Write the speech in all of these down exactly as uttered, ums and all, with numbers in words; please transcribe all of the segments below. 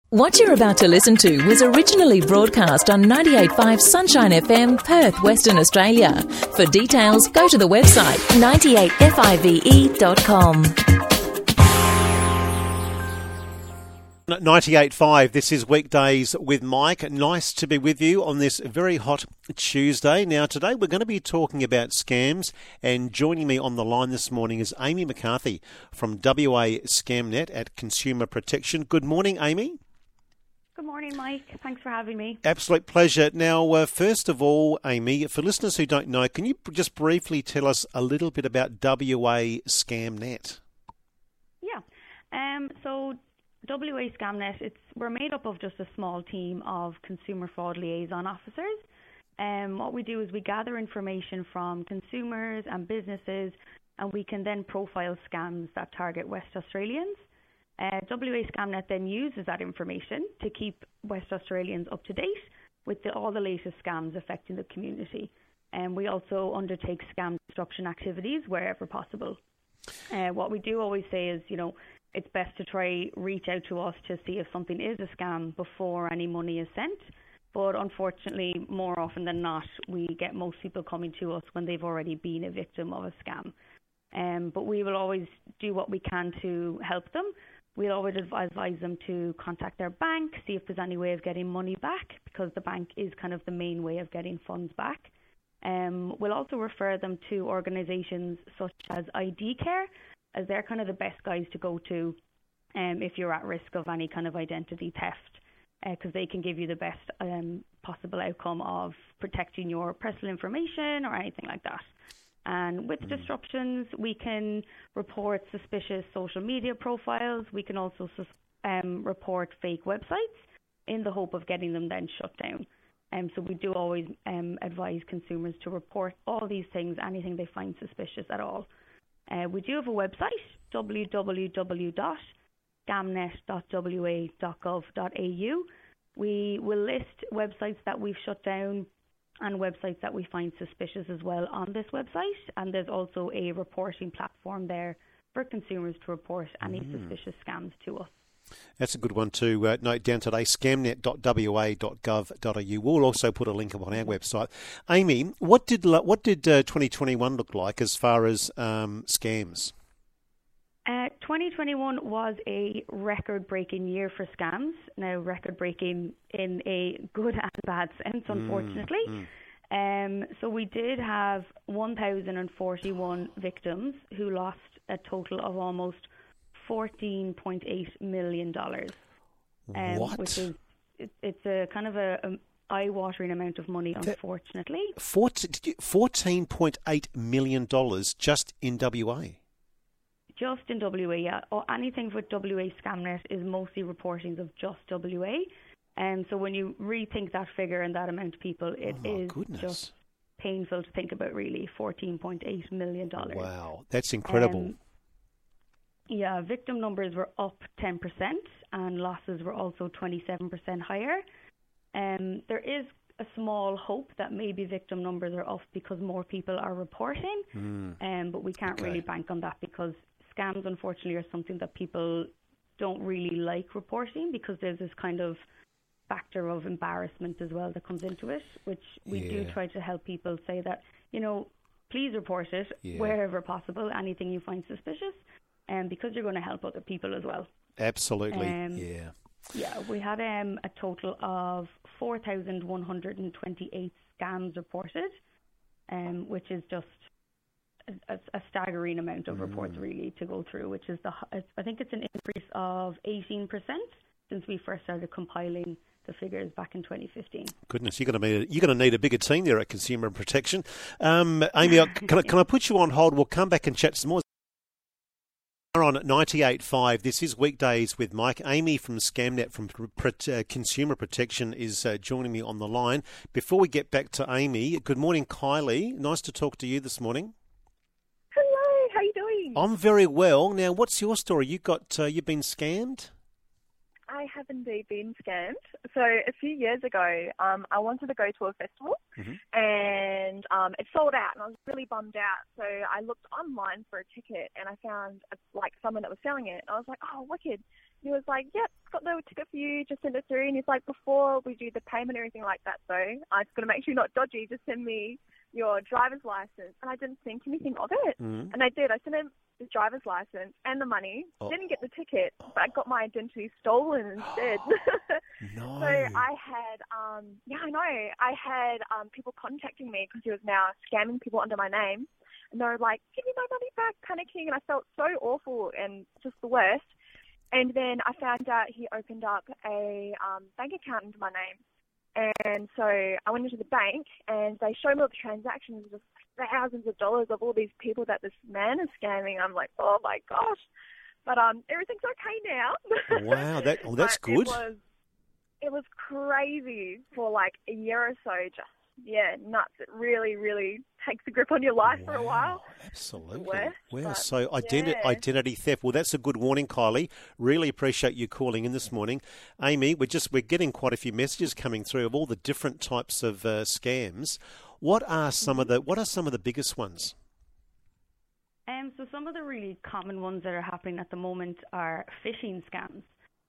What you're about to listen to was originally broadcast on ninety-eight point five Sunshine F M, Perth, Western Australia. For details, go to the website ninety-eight five dot com. ninety-eight point five, this is Weekdays with Mike. Nice to be with you on this very hot Tuesday. Now, today we're going to be talking about scams, and joining me on the line this morning is Amy McCarthy from W A ScamNet at Consumer Protection. Good morning, Amy. Good morning, Mike. Thanks for having me. Absolute pleasure. Now, uh, first of all, Amy, for listeners who don't know, can you just briefly tell us a little bit about W A ScamNet? Yeah. Um, so W A ScamNet, it's we're made up of just a small team of consumer fraud liaison officers. Um, what we do is we gather information from consumers and businesses, and we can then profile scams that target West Australians. Uh, W A ScamNet then uses that information to keep West Australians up to date with the, all the latest scams affecting the community. And we also undertake scam destruction activities wherever possible. Uh, what we do always say is, you know, it's best to try reach out to us to see if something is a scam before any money is sent. But unfortunately, more often than not, we get most people coming to us when they've already been a victim of a scam. Um, but we will always do what we can to help them. We'll always advise them to contact their bank, see if there's any way of getting money back, because the bank is kind of the main way of getting funds back. Um, we'll also refer them to organisations such as I D Care, as they're kind of the best guys to go to um, if you're at risk of any kind of identity theft, because uh, they can give you the best um, possible outcome of protecting your personal information or anything like that. And with mm. disruptions, we can report suspicious social media profiles. We can also um, report fake websites in the hope of getting them then shut down. Um, so we do always um, advise consumers to report all these things, anything they find suspicious at all. Uh, we do have a website, w w w dot scamnet dot w a dot gov dot a u. We will list websites that we've shut down and websites that we find suspicious as well on this website. And there's also a reporting platform there for consumers to report any mm. suspicious scams to us. That's a good one to uh, note down today, scamnet dot w a dot gov dot a u. We'll also put a link up on our website. Amy, what did what did uh, twenty twenty-one look like as far as um, scams? Uh, twenty twenty-one was a record-breaking year for scams. Now, record-breaking in a good and bad sense, unfortunately. Mm, mm. Um, so we did have one thousand forty-one victims who lost a total of almost fourteen point eight million dollars. Um, what? Which is, it, it's a kind of a, a eye-watering amount of money, unfortunately. fourteen point eight million dollars just in W A? Just in W A, yeah. Or anything with W A ScamNet is mostly reportings of just W A. And so when you rethink that figure and that amount of people, it oh is goodness. just painful to think about, really. fourteen point eight million dollars. Wow, that's incredible. Um, yeah, victim numbers were up ten percent and losses were also twenty-seven percent higher. Um, there is a small hope that maybe victim numbers are up because more people are reporting, mm. um, but we can't okay. really bank on that because scams, unfortunately, are something that people don't really like reporting because there's this kind of factor of embarrassment as well that comes into it, which we yeah. do try to help people say that, you know, please report it yeah. wherever possible, anything you find suspicious, and um, because you're going to help other people as well. Absolutely, um, yeah. Yeah, we had um, a total of four thousand one hundred twenty-eight scams reported, um, which is just a, a staggering amount of reports mm. really to go through, which is the I think it's an increase of eighteen percent since we first started compiling the figures back in twenty fifteen. Goodness, you're going to need you're going to need a bigger team there at Consumer Protection. Um, Amy, can I, can I put you on hold? We'll come back and chat some more. We're on at ninety-eight point five. This is Weekdays with Mike. Amy from ScamNet from uh, Consumer Protection is uh, joining me on the line. Before we get back to Amy, good morning, Kylie. Nice to talk to you this morning. Hello, how are you doing? I'm very well. Now, what's your story? You got uh, you've been scammed? I have indeed been scammed. So a few years ago, um, I wanted to go to a festival mm-hmm. and um, it sold out and I was really bummed out. So I looked online for a ticket and I found a, like someone that was selling it and I was like, oh, wicked. he was like, yep, got the ticket for you, just send it through. And he's like, before we do the payment or anything like that, though, I just got to make sure you're not dodgy, just send me your driver's license. And I didn't think anything of it. Mm. And I did. I sent him his driver's license and the money. Oh. Didn't get the ticket, but I got my identity stolen instead. No. So I had, um, yeah, I know. I had um, people contacting me because he was now scamming people under my name. And they were like, give me my money back, panicking. And I felt so awful and just the worst. And then I found out he opened up a um, bank account under my name. And so I went into the bank and they showed me all the transactions, just thousands of dollars of all these people that this man is scamming. I'm like, oh my gosh. But um, everything's okay now. Wow, that well, that's But good. It was, it was crazy for like a year or so, just, yeah, nuts. It really, really takes a grip on your life wow, for a while. Absolutely. Worst, wow. but, So identi- yeah. identity theft. Well, that's a good warning, Kylie. Really appreciate you calling in this morning. Amy, we're just we're getting quite a few messages coming through of all the different types of uh, scams. What are some of the what are some of the biggest ones? Um, so some of the really common ones that are happening at the moment are phishing scams.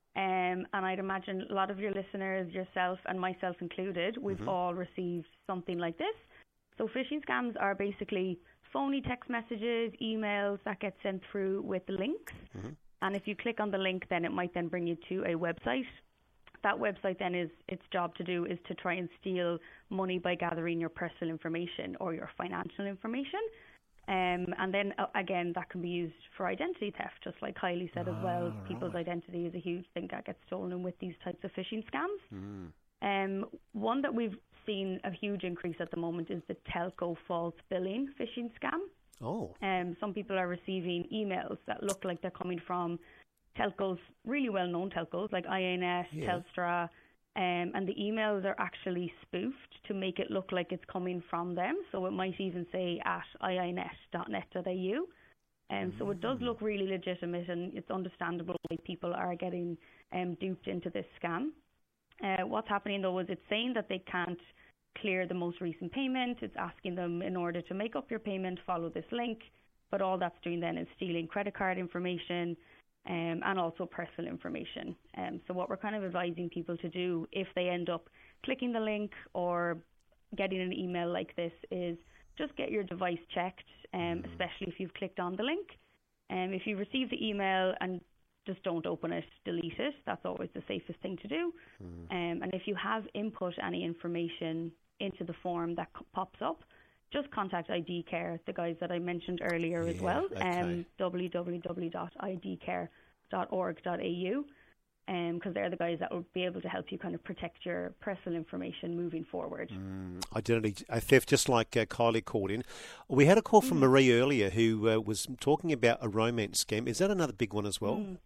Um, and I'd imagine a lot of your listeners, yourself and myself included, we've Mm-hmm. all received something like this. So phishing scams are basically phony text messages, emails that get sent through with links. Mm-hmm. And if you click on the link, then it might then bring you to a website. That website then is, its job to do is to try and steal money by gathering your personal information or your financial information. Um, and then, uh, again, that can be used for identity theft, just like Kylie said as well. Ah, People's right. identity is a huge thing that gets stolen with these types of phishing scams. Mm. Um, one that we've seen a huge increase at the moment is the telco false billing phishing scam. Oh. Um, some people are receiving emails that look like they're coming from telcos, really well-known telcos like I N S, Yeah. Telstra, um, and the emails are actually spoofed to make it look like it's coming from them. So it might even say at i i net dot net dot a u. Um, so it does look really legitimate, and it's understandable why people are getting um, duped into this scam. Uh, what's happening, though, is it's saying that they can't clear the most recent payment. It's asking them, in order to make up your payment, follow this link. But all that's doing then is stealing credit card information, Um, and also personal information. Um, so what we're kind of advising people to do if they end up clicking the link or getting an email like this is just get your device checked, um, especially if you've clicked on the link. Um, if you receive the email and just don't open it, delete it. That's always the safest thing to do. Mm. Um, and if you have input any information into the form that c- pops up, just contact I D Care, the guys that I mentioned earlier Yeah, as well, okay. um, w w w dot i d care dot org dot a u, because um, they're the guys that will be able to help you kind of protect your personal information moving forward. Mm, identity uh, theft, just like uh, Kylie called in. We had a call from Mm. Marie earlier who uh, was talking about a romance scam. Is that another big one as well? Mm.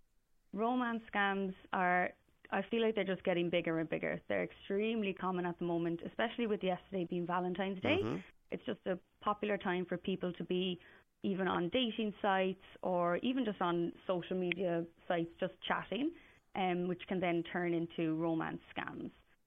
Romance scams are, I feel like they're just getting bigger and bigger. They're extremely common at the moment, especially with yesterday being Valentine's Day. Mm-hmm. It's just a popular time for people to be even on dating sites or even just on social media sites just chatting, um, which can then turn into romance scams.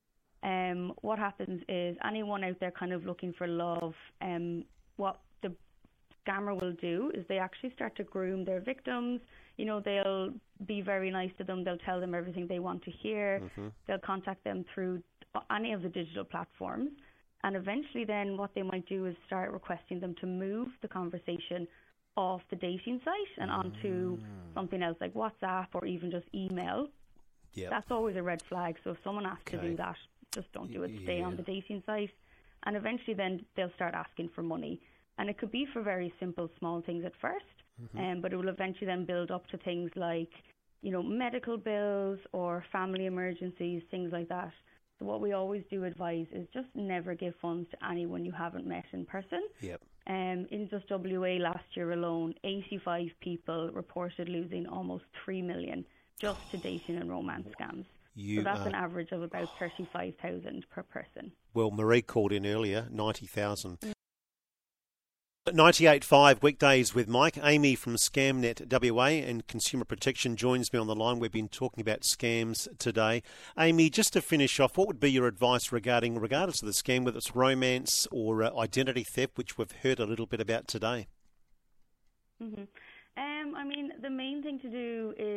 Um, what happens is anyone out there kind of looking for love, um, what the scammer will do is they actually start to groom their victims. You know, they'll be very nice to them. They'll tell them everything they want to hear. Mm-hmm. They'll contact them through any of the digital platforms. And eventually then what they might do is start requesting them to move the conversation off the dating site and onto something else like WhatsApp or even just email. Yep. That's always a red flag. So if someone asks to Okay. do that, just don't do it. Stay Yeah. on the dating site. And eventually then they'll start asking for money. And it could be for very simple, small things at first, Mm-hmm. um, but it will eventually then build up to things like, you know, medical bills or family emergencies, things like that. So what we always do advise is just never give funds to anyone you haven't met in person. Yep. Um, in just W A last year alone, eighty-five people reported losing almost three million just to dating and romance scams. You So that's are- an average of about thirty-five thousand per person. Well, Marie called in earlier, ninety thousand. ninety-eight point five weekdays with Mike. Amy from Scamnet W A and Consumer Protection joins me on the line. We've been talking about scams today. Amy, just to finish off, what would be your advice regarding, regardless of the scam, whether it's romance or uh, identity theft, which we've heard a little bit about today? Mm-hmm. Um, I mean, the main thing to do is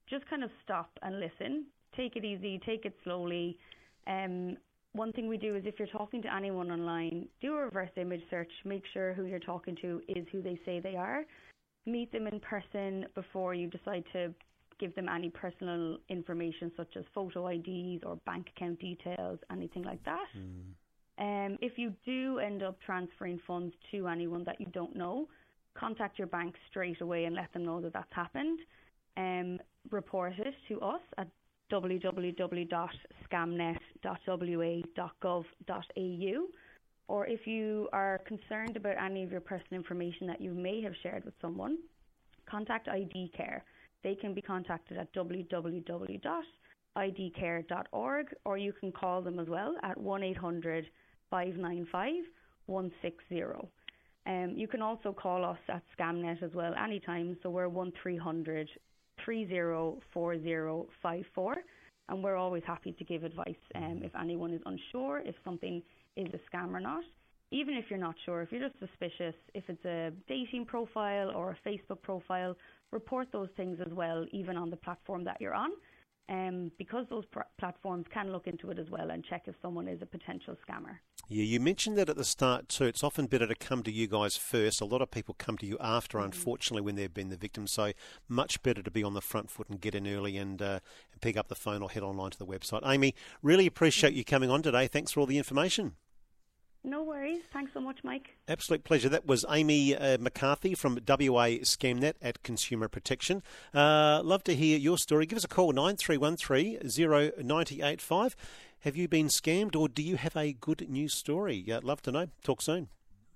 just kind of stop and listen. Take it easy, take it slowly. Um, one thing we do is if you're talking to anyone online, do a reverse image search. Make sure who you're talking to is who they say they are. Meet them in person before you decide to give them any personal information such as photo I Ds or bank account details, anything like that. Mm. Um, if you do end up transferring funds to anyone that you don't know, contact your bank straight away and let them know that that's happened. Um, report it to us at w w w dot scamnet dot w a dot gov dot a u. Or if you are concerned about any of your personal information that you may have shared with someone, contact I D Care. They can be contacted at w w w dot i d care dot org, or you can call them as well at one eight hundred five nine five one six zero. Um, you can also call us at Scamnet as well anytime, so we're one three hundred three zero four zero five four, and we're always happy to give advice um, if anyone is unsure if something is a scam or not. Even if you're not sure, if you're just suspicious, if it's a dating profile or a Facebook profile, report those things as well, even on the platform that you're on, um, because those pr- platforms can look into it as well and check if someone is a potential scammer. Yeah, you mentioned that at the start too. It's often better to come to you guys first. A lot of people come to you after, mm-hmm. unfortunately, when they've been the victim. So much better to be on the front foot and get in early and, uh, and pick up the phone or head online to the website. Amy, really appreciate you coming on today. Thanks for all the information. No worries. Thanks so much, Mike. Absolute pleasure. That was Amy uh, McCarthy from W A Scamnet at Consumer Protection. Uh, love to hear your story. Give us a call, nine three one three zero nine eight five. Have you been scammed, or do you have a good news story? Uh, love to know. Talk soon.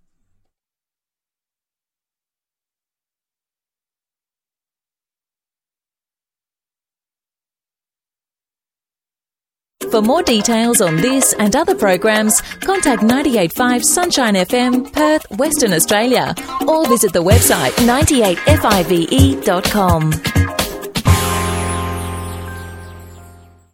For more details on this and other programs, contact ninety-eight point five Sunshine F M, Perth, Western Australia, or visit the website ninety eight five e dot com.